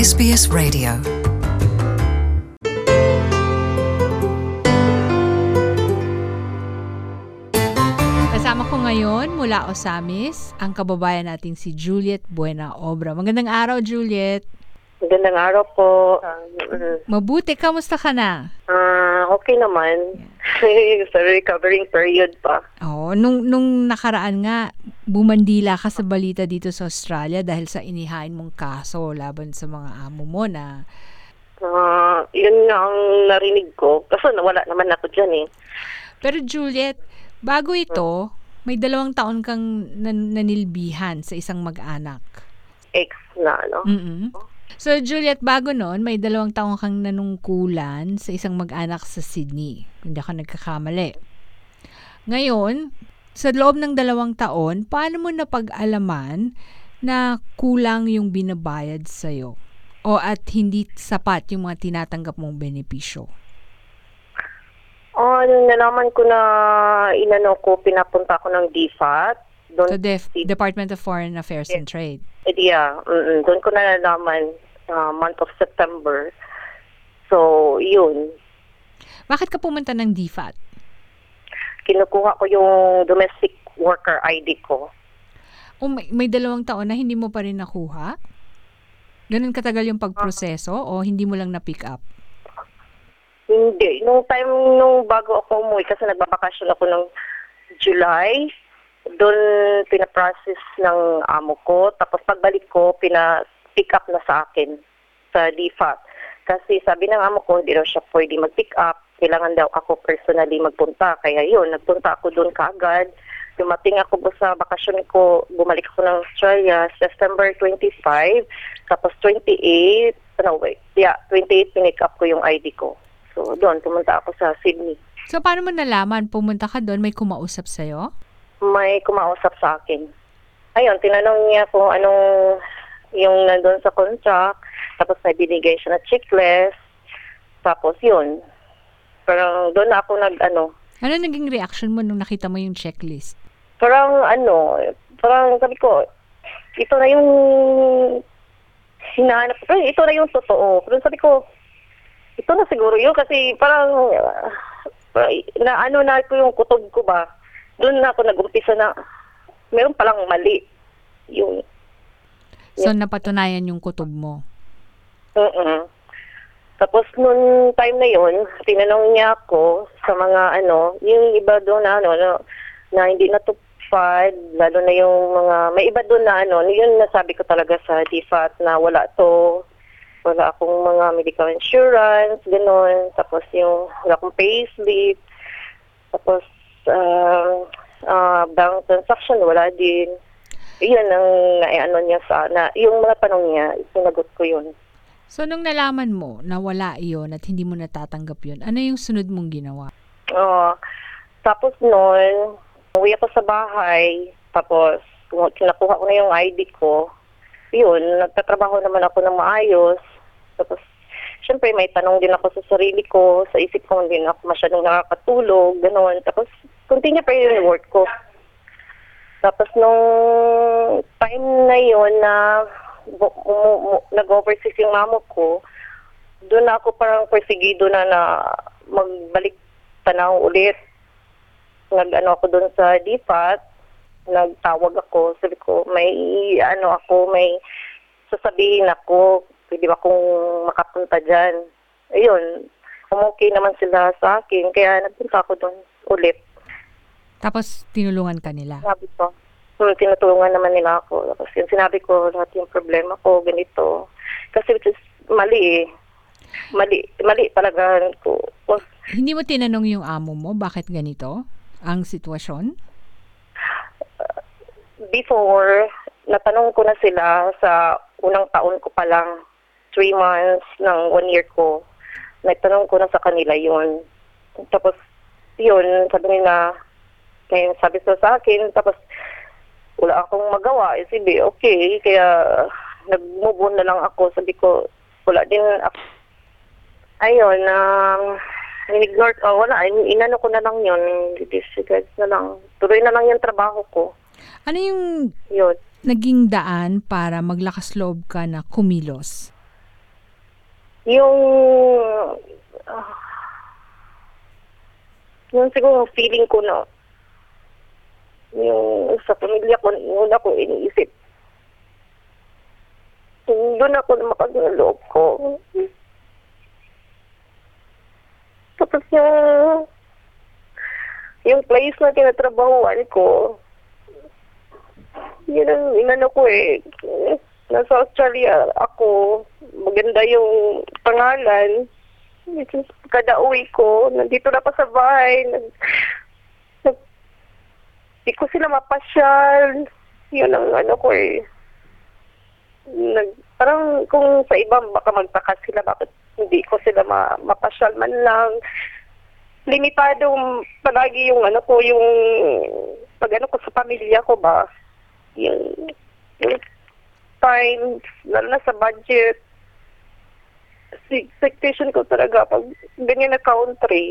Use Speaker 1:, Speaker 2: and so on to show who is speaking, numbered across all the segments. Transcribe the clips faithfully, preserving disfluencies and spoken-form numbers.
Speaker 1: S B S Radio.
Speaker 2: Kasama ko ngayon mula Osamis, ang kababayan nating si Juliet Buena Obra. Magandang araw, Juliet.
Speaker 3: Magandang araw po. Uh,
Speaker 2: Mabuti, kamusta ka na?
Speaker 3: uh, okay naman. Yeah. Sa recovering period pa.
Speaker 2: Oo, nung, nung nakaraan nga, bumandila ka sa balita dito sa Australia dahil sa inihain mong kaso laban sa mga amo mo na...
Speaker 3: Uh, yun nga ang narinig ko. Kasi nawala naman ako dyan eh.
Speaker 2: Pero Juliet, bago ito, may dalawang taon kang nan- nanilbihan sa isang mag-anak.
Speaker 3: Ex na, no?
Speaker 2: Mm-mm. So Juliet, bago noon, may dalawang taong kang nanungkulan sa isang mag-anak sa Sydney, kung di ako nagkakamali. Ngayon, sa loob ng dalawang taon, paano mo napag-alaman na kulang yung binabayad sa'yo? O at hindi sapat yung mga tinatanggap mong benepisyo?
Speaker 3: Oh, nalaman ko na inano ko, pinapunta ko ng D F A T. Doon,
Speaker 2: So, Def- Department of Foreign Affairs and Trade.
Speaker 3: Yeah, mm-mm. Doon ko na nalaman uh, month of September. So, yun.
Speaker 2: Bakit ka pumunta ng D F A T?
Speaker 3: Kinukuha ko yung domestic worker I D ko.
Speaker 2: O may, may dalawang taon na hindi mo pa rin nakuha? Ganun katagal yung pagproseso o hindi mo lang na-pick up?
Speaker 3: Hindi. Nung time, nung bago ako umuwi, kasi nagbabakasyon ako ng July, doon pinaprocess ng amo ko. Tapos pagbalik ko, pina-pick up na sa akin sa D F A T. Kasi sabi ng amo ko, hindi daw siya pwede mag-pick up. Kailangan daw ako personally magpunta. Kaya yun, nagpunta ako doon kaagad. Dumating ako sa bakasyon ko, bumalik ako ng Australia, September twenty-five, tapos twenty-eight, no wait, yeah, twenty-eight, pinick up ko yung I D ko. So doon, pumunta ako sa Sydney.
Speaker 2: So, paano mo nalaman? Pumunta ka doon, may kumausap sa'yo?
Speaker 3: May kumausap sa akin. Ayun, tinanong niya kung anong yung nandun sa contract, tapos may binigay siya na checklist, tapos yun. Parang doon na ako nag, ano.
Speaker 2: Ano naging reaction mo nung nakita mo yung checklist?
Speaker 3: Parang ano, parang sabi ko, ito na yung hinahanap ko, ito na yung totoo. Pero sabi ko, ito na siguro yun kasi parang uh, na ano na ko yung kutob ko ba. Doon na ako nag-umpisa na meron palang mali. Yung,
Speaker 2: So, napatunayan yung kutob mo?
Speaker 3: uh-uh. Tapos noon time na yun, tinanong niya ako sa mga ano, yung iba doon na ano, na, na hindi natupad, lalo na yung mga, may iba doon na ano, yun nasabi ko talaga sa D F A T na wala to, wala akong mga medical insurance, gano'n. Tapos yung wala akong payslip, tapos uh, uh, bank transaction, wala din. Iyon ang naiano niya sa, na, yung mga tanong niya, sinagot ko yun.
Speaker 2: So, nung nalaman mo na wala iyon at hindi mo natatanggap yun, ano yung sunod mong ginawa?
Speaker 3: Uh, tapos noon, uwi ako sa bahay, tapos kinakuha ko na yung I D ko. Yun, nagtatrabaho naman ako ng maayos. Tapos, syempre may tanong din ako sa sarili ko, sa isip ko hindi ako masyadong nakakatulog, gano'n. Tapos, continue pa yung work ko. Tapos, nung time na yun na bu- mu- mu- nag-overseas yung mamo ko, doon na ako parang persigido na na magbalik tanaw ulit. Nag-ano ako doon sa D F A T, nagtawag ako, sabi ko, may ano ako, may sasabihin ako, pwede ba akong makapunta dyan. Ayun, umukay naman sila sa akin, kaya nagpunta ako doon ulit.
Speaker 2: Tapos, tinulungan ka nila?
Speaker 3: Sabi ko, hmm, tinutulungan naman nila ako. Tapos yun, sinabi ko, lahat yung problema ko, ganito. Kasi which is, mali eh. Mali, mali talaga ko. Oh,
Speaker 2: Hindi mo tinanong yung amo mo, bakit ganito ang sitwasyon?
Speaker 3: Before, natanong ko na sila sa unang taon ko pa lang, three months ng one year ko. Natanong ko na sa kanila yun. Tapos, yun, sabi nila, kaya sabi sa sa akin, tapos wala akong magawa. Eh, sabi, okay, kaya nag-move on na lang ako. Sabi ko, wala din ako. Ayun, um, in-ignore, oh, wala, in- inano ko na lang yun, disregard na lang. Tuloy na lang yung trabaho ko.
Speaker 2: Ano yung
Speaker 3: Yun.
Speaker 2: naging daan para maglakas loob ka na kumilos?
Speaker 3: Yung, ah, yung siguro feeling ko na, yung sa pamilya ko, una ko iniisip. Doon ako lumakad ng loob ko. Tapos yung, yung place na tinatrabahuan ko, yun ang inano ko eh. Nasa Australia ako, maganda yung pangalan. Kada uwi ko, nandito na pa sa bahay. Nag, nag, di ko sila mapasyal. Yun ang ano ko eh. Nag, parang kung sa ibang baka magtaka sila, bakit hindi ko sila ma, mapasyal man lang. Limitado palagi yung ano ko, yung pag ano ko sa pamilya ko ba. Yung, yung time, lalo na sa budget. Expectation ko talaga pag ganyan na country,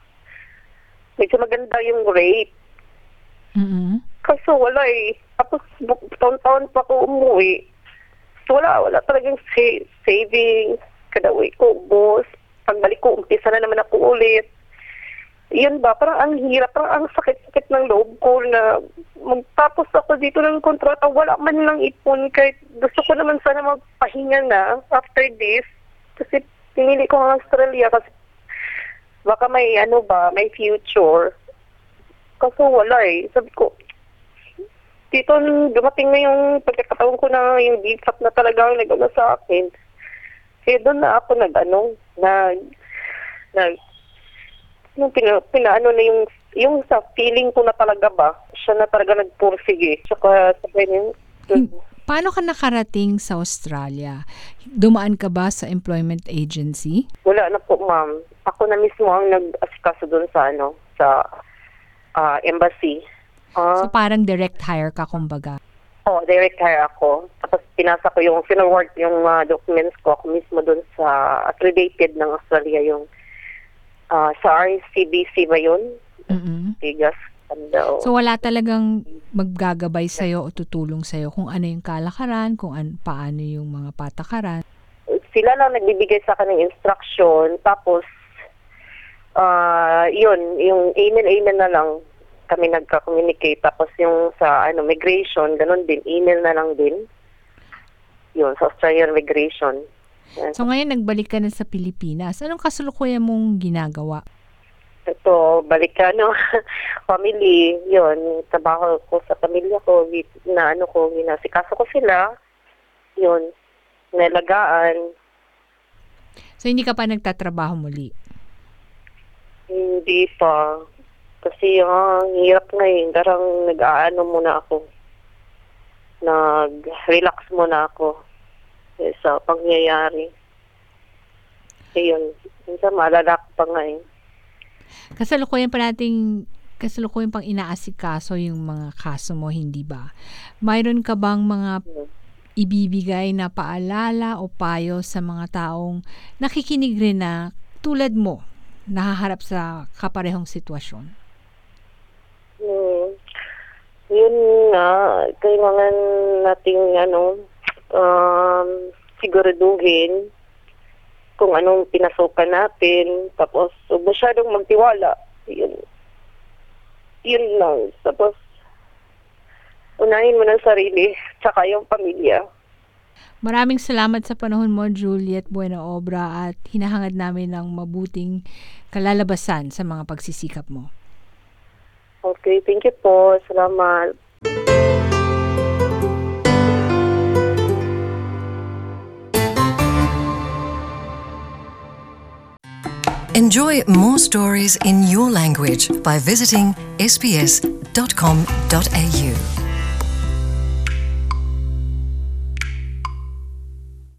Speaker 3: medyo maganda yung rate.
Speaker 2: Mm-hmm.
Speaker 3: Kaso wala eh. Tapos taon-taon pa ko umuwi. So wala, wala talagang sa- savings. Kada uwi ko, boss. Pagbalik ko, umpisa na naman ako ulit. Yun ba, parang ang hirap, parang ang sakit-sakit ng loob ko na magtapos ako dito ng kontrata, wala man lang ipon kahit gusto ko naman sana magpahinga na after this. Kasi pinili ko ang Australia kasi baka may ano ba, may future. Kaso wala eh. Sabi ko, dito dumating na yung pagkakataon ko na yung B F A P na talagang nag-ano sa akin. Kaya doon na ako nag-ano, nag, nag, yung pina, pinaano na yung, yung sa feeling ko na talaga ba, siya na talaga nagpursige. Tsaka sa ganyan.
Speaker 2: Paano ka nakarating sa Australia? Dumaan ka ba sa employment agency?
Speaker 3: Wala na po, ma'am. Ako na mismo ang nag-asikaso doon sa ano, sa uh, embassy. Uh,
Speaker 2: so parang direct hire ka kumbaga?
Speaker 3: Oo, oh, direct hire ako. Tapos pinasa ko yung, finoward yung uh, documents ko ako mismo doon sa accredited ng Australia, yung uh, sa R C B C ba yun?
Speaker 2: Mm-hmm.
Speaker 3: Tigas.
Speaker 2: So wala talagang maggagabay sa'yo o tutulong sa'yo kung ano yung kalakaran, kung an- paano yung mga patakaran?
Speaker 3: Sila lang nagbibigay sa akin ng instruction. Tapos, uh, yun, yung email-email na lang kami nagka-communicate. Tapos yung sa ano migration, ganun din, email na lang din. Yun, sa Australian Migration.
Speaker 2: So ngayon nagbalik ka na sa Pilipinas. Anong kasalukuyan mong ginagawa?
Speaker 3: Ito, balik ka, no? Family, yun, trabaho ko sa pamilya ko, na ano ko, ginasikaso ko sila, yun, nalagaan.
Speaker 2: So, hindi ka pa nagtatrabaho muli?
Speaker 3: Hindi pa. Kasi, ah, hirap na eh. Darang nag-aano muna ako. Nag-relax muna ako eh, sa pangyayari. Ayun, minsan maalala ko pa nga eh.
Speaker 2: Kasalukuyan pa nating kasalukuyan pang inaasikaso yung mga kaso mo, hindi ba? Mayroon ka bang mga ibibigay na paalala o payo sa mga taong nakikinig rin na tulad mo, nahaharap sa kaparehong sitwasyon?
Speaker 3: Hmm. Yun nga, kailangan nating ano, um, siguraduhin kung anong pinasukan natin, tapos so, masyadong magtiwala. Yun. Yun lang. Tapos, unahin mo ng sarili, tsaka yung pamilya.
Speaker 2: Maraming salamat sa panahon mo, Juliet Buena Obra, at hinahangad namin ng mabuting kalalabasan sa mga pagsisikap mo.
Speaker 3: Okay, thank you po. Salamat.
Speaker 1: Enjoy more stories in your language by visiting s b s dot com dot a u.